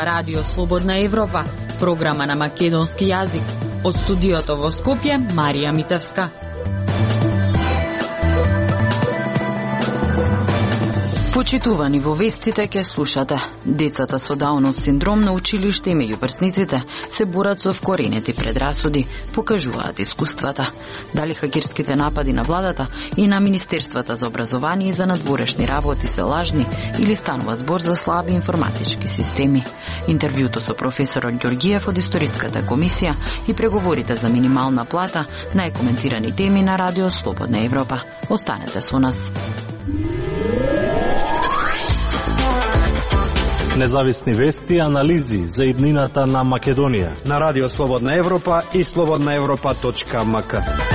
Радио Слободна Европа, програма на македонски јазик. Од студиото во Скопје, Марија Митевска. Почитувани во вестите ке слушате. Децата со Даунов синдром на училиште и меѓу врсниците се борат со вкоренети предрасуди, покажуваат искуствата. Дали хакерските напади на владата и на Министерствата за образование и за надворешни работи се лажни или станува збор за слаби информатички системи? Интервјуто со професорот Ѓоргиев од Историската комисија и преговорите за минимална плата, најкоментирани теми на Радио Слободна Европа. Останете со нас. Независни вести и анализи за иднината на Македонија на Радио Слободна Европа и slobodnaevropa.mk.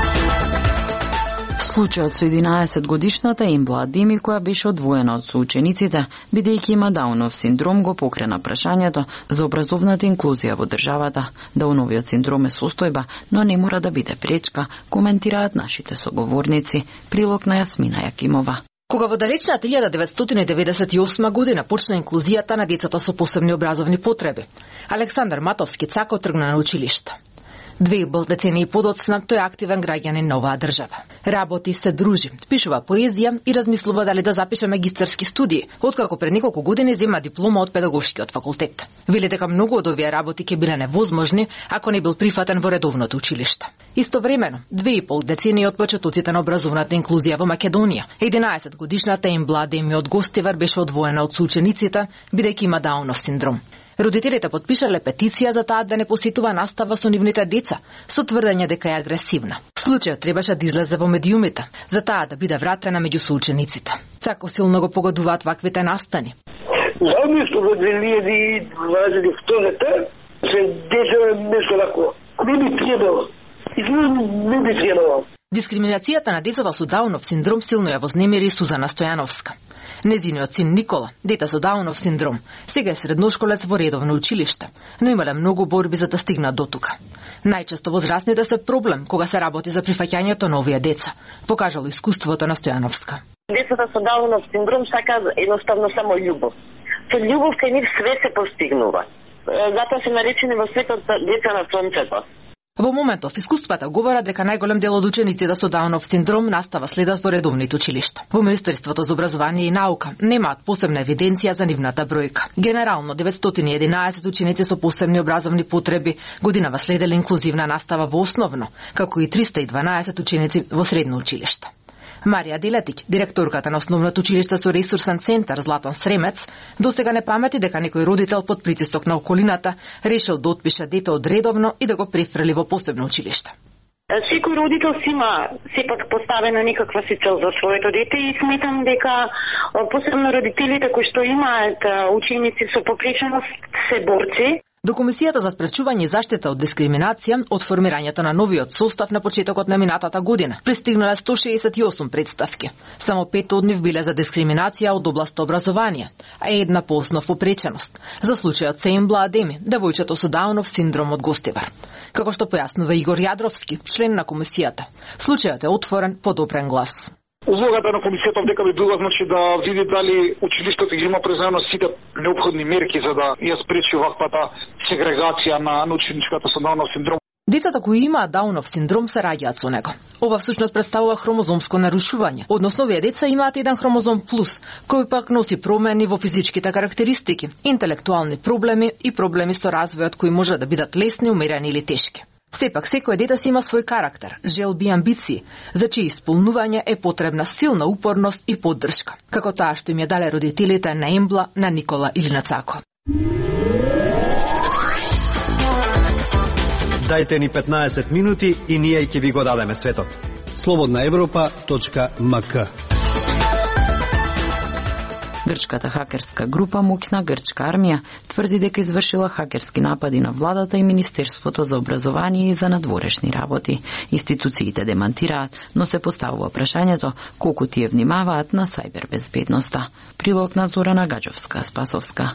Случајот со 11-годишната Имбла Адеми, која беше одвоена од соучениците, бидејќи има Даунов синдром, го покрена прашањето за образовната инклузија во државата. Дауновиот синдром е состојба, но не мора да биде пречка, коментираат нашите соговорници. Прилог на Јасмина Јакимова. Кога во далечната 1998 година почна инклузијата на децата со посебни образовни потреби, Александар Матовски Цако тргна на училиште. 2 децении подоцна тој е активен граѓанин на оваа држава. Работи, се дружи, пишува поезија и размислува дали да запише магистерски студии, откако пред неколку години зема диплома од педагошкиот факултет. Вели дека многу од овие работи ќе биле невозможни ако не бил прифатен во редовното училиште. Истовремено, 2,5 децении од почетоците на образовната инклузија во Македонија, 11-годишната Имбла Адеми од Гостивар беше одвоена од соучениците, бидејќи има Даунов синдром. Родителите подпишале петиција за таа да не посетува настава со нивните деца, со тврдење дека е агресивна. Случајот требаше да излезе во медиумите, за таа да биде вратена меѓу соучениците. Цако силно го погодуваат ваквите настани. Замисто во 2022 се дешава нешто тако. Не би требало. Не би требало. Дискриминацијата на децата со Даунов синдром силно ја вознемири и Сузана Стојановска. Незиниот син Никола, дете со Даунов синдром, сега е средношколец во редовно училиште, но имале многу борби за да стигнат до тука. Најчесто возрастните се проблем кога се работи за прифаќањето на овие деца, покажало искуството на Стојановска. Децата со Даунов синдром сакаат едноставно само љубов. Со љубов кај нив све се постигнува. Затоа се наречени во светот деца на сонцето. Во моментов искуствата говорат дека најголем дел од учениците со Даунов синдром настава следат во редовните училишта. Во Министерството за образование и наука немаат посебна евиденција за нивната бројка. Генерално 911 ученици со посебни образовни потреби годинава следеле инклузивна настава во основно, како и 312 ученици во средно училиште. Марија Делетиќ, директорката на основното училиште со ресурсен центар Златан Сремец, досега не памети дека некој родител под притисок на околината решил да отпише дете од редовно и да го префрли во посебно училиште. Секој родител си има сепак поставена некаква си цел за своето дете и сметам дека посебно родителите кои што имаат ученици со попреченост се борци. До Комисијата за спречување и заштита од дискриминација од формирањето на новиот состав на почетокот на минатата година пристигнале 168 представки. Само 5 од нив биле за дискриминација од област образование, а една по основ попреченост. За случајот се Имбла Адеми, девојчето со Даунов синдром од Гостивар. Како што појаснува Игор Јадровски, член на Комисијата, случајот е отворен по одобрен глас. Улогата на комисијата дека би била да види дали училиштето ги има преземено сите неопходни мерки за да ја спречи ваквата сегрегација на ученичката со Даунов синдром. Децата кои имаат Даунов синдром се раѓаат со него. Ова всушност представува хромозомско нарушување. Односно, овие деца имаат еден хромозом плюс, кој пак носи промени во физичките карактеристики, интелектуални проблеми и проблеми со развојот кои може да бидат лесни, умерени или тешки. Сепак, секој дете си има свој карактер, желби и амбиции, за чии исполнување е потребна силна упорност и поддршка, како таа што им ја дале родителите на Имбла, на Никола или на Цако. Дајте ни 15 минути и ние ќе ви го дадеме светот. slobodnaevropa.mk. Грчката хакерска група Моќна грчка армија тврди дека извршила хакерски напади на владата и Министерството за образование и за надворешни работи. Институциите демантираат, но се поставува прашањето колку тие внимаваат на сајбер безбедноста. Прилог на Зорана Гаџовска-Спасовска.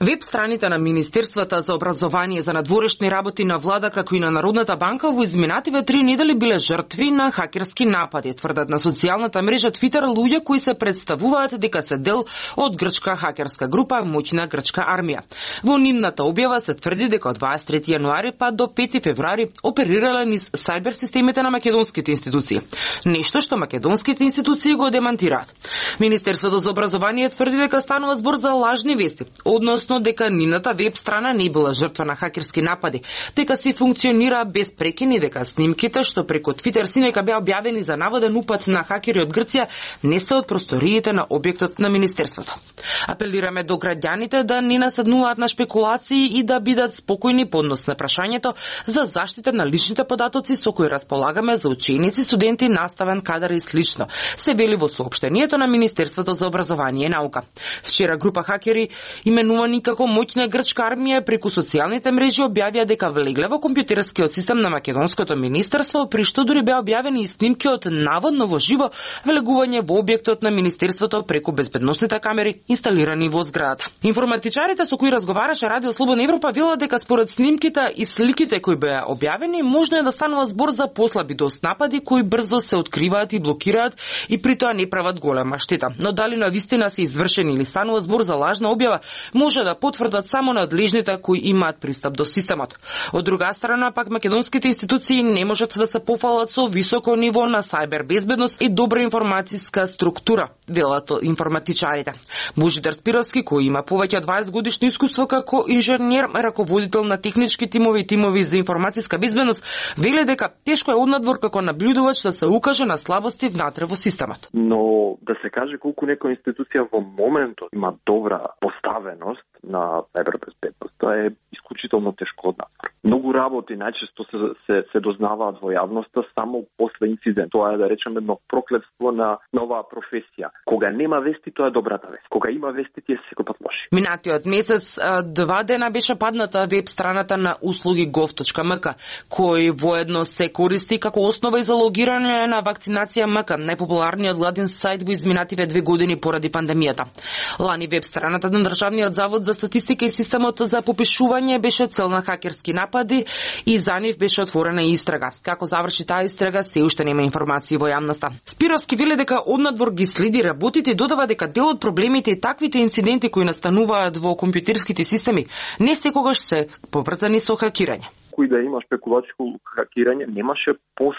Веб страните на Министерствата за образование за надворешни работи на влада како и на Народната банка во изминативе 3 недели биле жртви на хакерски напади, тврдат на социјалната мрежа Twitter луѓе кои се представуваат дека се дел од грчка хакерска група Моќна грчка армија. Во нивната објава се тврди дека од 23 јануари па до 5 февруари оперирале низ сајбер системите на македонските институции. Нешто што македонските институции го демантираат. Министерството за образование тврди дека станува збор за лажни вести, односно дека нивната веб страна не била жртва на хакерски напади, дека си функционира без прекини, дека снимките што преку Твитер синека беа објавени за наводен упад на хакери од Грција не се од просториите на објектот на Министерството. Апелираме до граѓаните да не наседнуваат на шпекулации и да бидат спокојни по однос на прашањето за заштита на личните податоци со кои располагаме за ученици, студенти, наставен кадар и слично, се вели во соопштението на Министерството за образование и наука. Вчера група хакери именувани како Моќна грчка армија преку социјалните мрежи објавија дека влегле во компјутерскиот систем на македонското министерство, при што дури беа објавени и снимки од наводно во живо влегување во објектот на министерството преку безбедносните камери инсталирани во зградата. Информатичарите со кои разговараше Радио Слободна Европа велат дека според снимките и сликите кои беа објавени, можно е да станува збор за послаби дост напади кои брзо се откриваат и блокираат и при тоа не прават голема штета. Но дали навистина се извршени или станува збор за лажна објава, може да потврдат само надлежните кои имаат пристап до системот. Од друга страна, пак македонските институции не можат да се пофалат со високо ниво на сајбер безбедност и добра информацијска структура, велат информатичарите. Божидар Спировски, кој има повеќе од 20 годишно искуство како инженер, раководител на технички тимови и тимови за информацијска безбедност, вели дека тешко е однадвор како наблюдувач да се укаже на слабости внатре во системот. Но да се каже колку некоја институција во моментот има добра поставеност на сајбербезбедност, тоа е исклучително тешко однадвор. Многу работи најчесто се дознаваат во јавноста само после инцидент. Тоа е, да речеме, едно проклетство на оваа професија. Кога нема вести, тоа е добрата вест. Кога има вести, тие се секој пат лоши. Минатиот месец 2 дена беше падната веб страната на услуги gov.mk, кој воедно се користи како основа и за логирање на вакцинација МК, најпопуларниот владин сајт во изминативе 2 години поради пандемијата. Лани веб страната на Државниот завод за статистика и системот за попишување беше цел на хакерски напади и за нив беше отворена истрага. Како заврши таа истрага, се уште нема информации во јавноста. Спировски вели дека однадвор ги следи работите и додава дека дел од проблемите и таквите инциденти кои настануваат во компјутерските системи не секогаш се поврзани со хакирање. Кој да има шпекулатско хакирање, немаше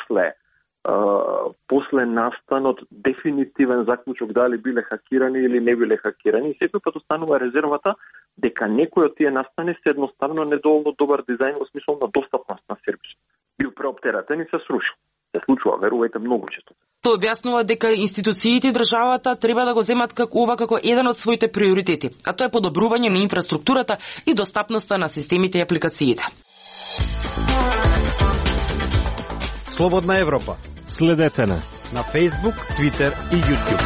после настанот дефинитивен заклучок дали биле хакирани или не биле хакирани. И секој пат останува резервата дека некој од тие настани се едноставно недоволно добар дизајн во смисол на достапност на сервис. Бил преоптератен и се срушил. Се случува, верувајте, многу често. Тој објаснува дека институциите и државата треба да го земат како еден од своите приоритети, а тоа е подобрување на инфраструктурата и достапноста на системите и апликациите. Слободна Европа. Следете на Facebook, Twitter и YouTube.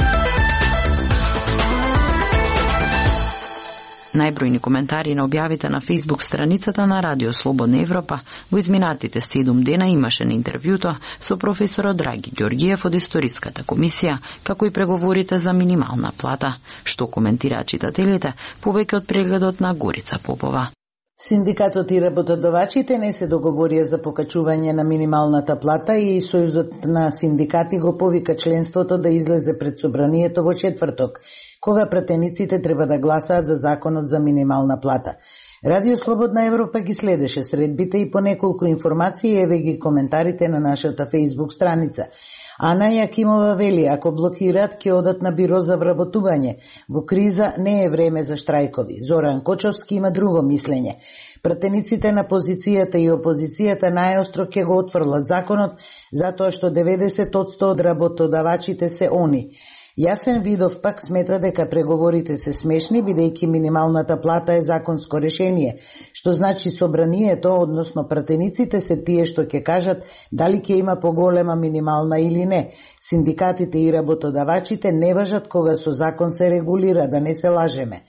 Најбројни коментари на објавите на Facebook страницата на Радио Слободна Европа во изминатите 7 дена имаше на интервјуто со професорот Драги Ѓоргиев од Историската комисија, како и преговорите за минимална плата, што коментираат читателите повеќе од прегледот на Горица Попова. Синдикатот и работодавачите не се договорија за покачување на минималната плата и Сојузот на синдикати го повика членството да излезе пред собранието во четврток, кога пратениците треба да гласаат за законот за минимална плата. Радио Слободна Европа ги следеше средбите и по неколку информации еве ги коментарите на нашата Facebook страница. Ана Јакимова вели, ако блокираат, ќе одат на биро за вработување. Во криза не е време за штрајкови. Зоран Кочовски има друго мислење. Пратениците на позицијата и опозицијата најостро ќе го отфрлат законот, затоа што 90% од работодавачите се они. Јасен Видов пак смета дека преговорите се смешни, бидејќи минималната плата е законско решение, што значи собранието, односно пратениците се тие што ќе кажат дали ќе има поголема минимална или не. Синдикатите и работодавачите не важат кога со закон се регулира, да не се лажеме.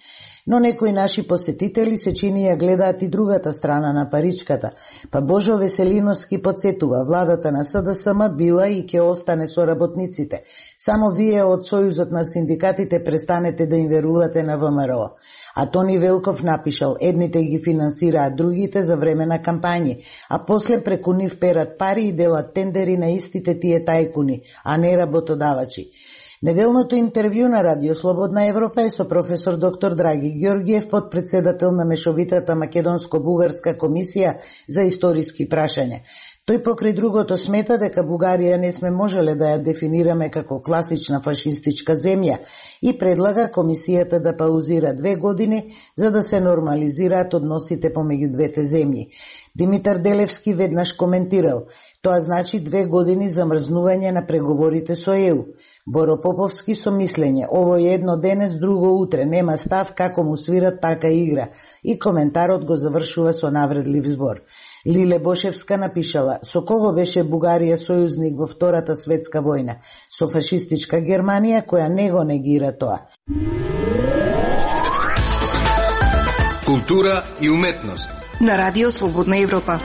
Но некои наши посетители се чини ја гледаат и другата страна на паричката, па Божо Веселиновски подсетува, владата на СДСМ била и ќе остане со работниците. Само вие од Сојузот на синдикатите престанете да им верувате на ВМРО. А Тони Велков напишал, едните ги финансираат другите за време на кампањи, а после преку нив перат пари и делат тендери на истите тие тајкуни, а не работодавачи. Неделното интервју на Радио Слободна Европа е со професор доктор Драги Ѓорѓиев, подпредседател на Мешовитата македонско-бугарска комисија за историски прашања. Тој покрај другото смета дека Бугарија не сме можеле да ја дефинираме како класична фашистичка земја и предлага комисијата да паузира 2 години за да се нормализираат односите помеѓу двете земји. Димитар Делевски веднаш коментирал, тоа значи 2 години замрзнување на преговорите со ЕУ. Боро Поповски со мислење, ово е едно денес, друго утре, нема став како му свират така игра, и коментарот го завршува со навредлив збор. Лиле Бошевска напишала, со кого беше Бугарија сојузник во Втората светска војна? Со фашистичка Германија, која не го негира тоа. Култура и уметност на Радио Слободна Европа.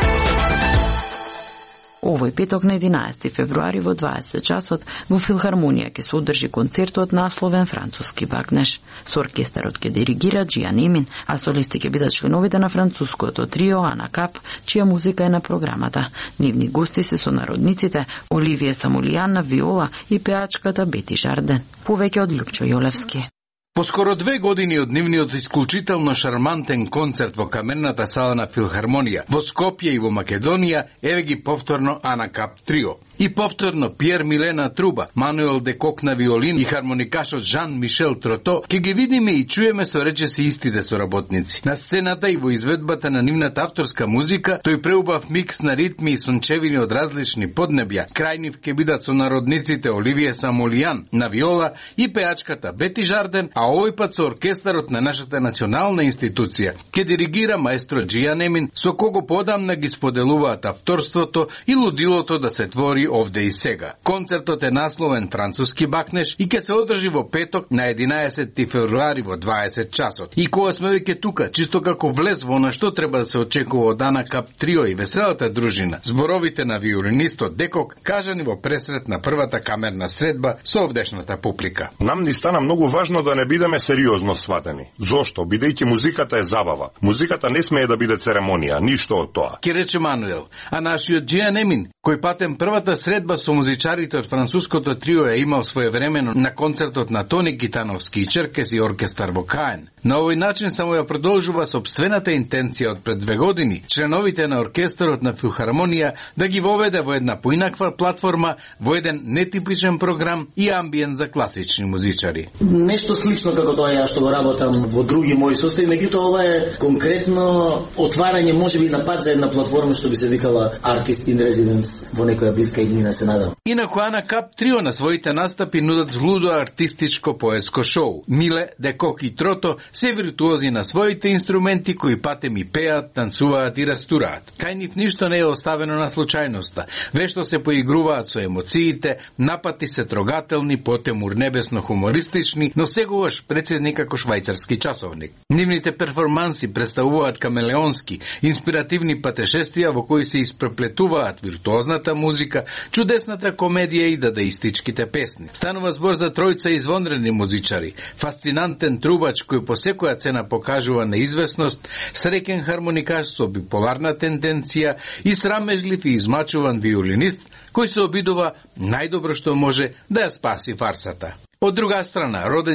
Овој петок на 11 февруари во 20 часот во Филхармонија ќе се одржи концертот насловен Француски багнеш. Со оркестарот ќе диригира Џиан Емин, а солисти ќе бидат членовите на француското трио Ана Кап, чија музика е на програмата. Нивни гости се сонародниците Оливие Самолијан на виола и пеачката Бети Жарден. Повеќе од Лјупчо Јолевски. По скоро 2 години од нивниот исклучително шармантен концерт во камерната сала на Филхармонија во Скопје и во Македонија, еве ги повторно Ана Кап трио. И повторно Пиер Милена Труба, Мануел Декок на виолин и хармоникашот Жан Мишел Трото, ке ги видиме и чуеме со речиси истите соработници. На сцената и во изведбата на нивната авторска музика, тој преубав микс на ритми и сончевини од различни поднебја. Крај нив ке бидат сонародниците Оливие Самолијан на виола и пеачката Бети Жарден, а овој пат со оркестарот на нашата национална институција. Ке диригира маестро Џиан Емин, со кого подамна ги споделуваат авторството и лудилото да се твори овде и сега. Концертот е насловен Француски бакнеш и ќе се одржи во петок на 11 февруари во 20 часот. И кога сме веќе тука, чисто како влез во на што треба да се очекува од Ана Кап трио и веселата дружина, зборовите на виолинистот Декок кажани во пресрет на првата камерна средба со овдешната публика. Нам ни стана многу важно да не бидеме сериозно сватени. Зошто? Бидејќи музиката е забава. Музиката не смее да биде церемонија, ништо од тоа. Ке рече Мануел, а нашиот Џиан Емин, кој патем првата средба со музичарите од француското трио е имал своевремено на концертот на Тони Китановски и Черкес и оркестар во Каен. На овој начин само ја продолжува собствената интенција од пред 2 години, членовите на оркестарот на Филхармонија да ги воведе во една поинаква платформа, во еден нетипичен програм и амбиент за класични музичари. Нешто слично како тоа ја што го работам во други мои состои, меѓутоа ова е конкретно отварање можеби на пат за една платформа што би се викала Artist in Residence во некоја блиска иднина, се надам. Инаку Ана Кап трио на своите настапи нудат лудо артистичко поетско шоу. Миле, Декок и Трото се виртуози на своите инструменти кои патем и пеат, танцуваат и растураат. Кај нив ништо не е оставено на случајноста. Вешто се поигруваат со емоциите, напати се трогателни, потем урнебесно хумористични, но сегуваш прецизни како швајцарски часовник. Нивните перформанси представуваат камелеонски, инспиративни патешествија во кои се испреплетуваат виртуозната музика, чудесната комедија и дадаистичките песни. Станува збор за тројца извонредни музичари, фасцинантен трубач кој по секоја цена покажува неизвестност, среќен хармоникаш со биполарна тенденција и срамежлив и измачуван виолинист кој се обидува најдобро што може да ја спаси фарсата. Од друга страна, роден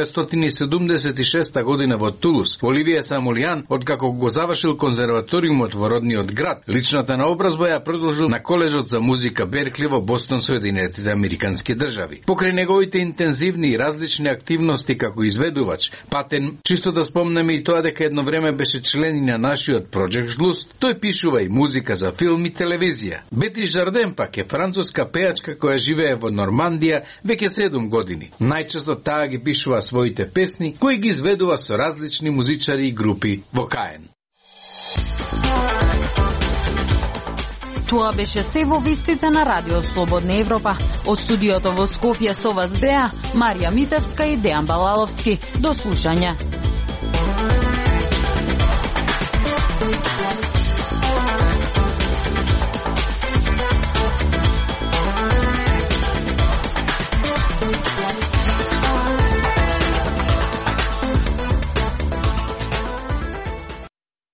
1976 година во Тулус, Оливие Самолијан, откако го завршил конзерваториумот во родниот град, личната наобразба ја продолжил на колежот за музика Беркли во Бостон, Соединетите Американски држави. Покрај неговите интензивни и различни активности како изведувач, патен, чисто да спомнеме и тоа дека едно време беше член и на нашиот Project Žlust, тој пишува и музика за филм и телевизија. Бети Жарден пак е француска пеачка која живее во Нормандија веќе 7 години. Најчесто таа ги пишува своите песни, кои ги изведува со различни музичари и групи во Каен. Тоа беше се во вестите на Радио Слободна Европа. Од студиото во Скопје со вас беа Марија Митевска и Дејан Балаловски. До слушање.